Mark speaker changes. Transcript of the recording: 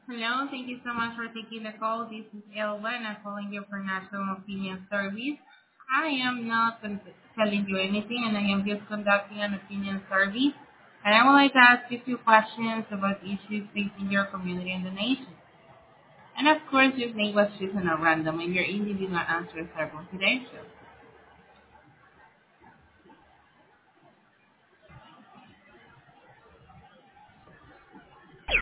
Speaker 1: Hello, thank you so much for taking the call. This is Elva and I'm calling you for National Opinion Service. I am not telling you anything and I am just conducting an opinion service. And I would like to ask you a few questions about issues facing your community and the nation. And of course, your name was chosen at random and your individual answers are confidential.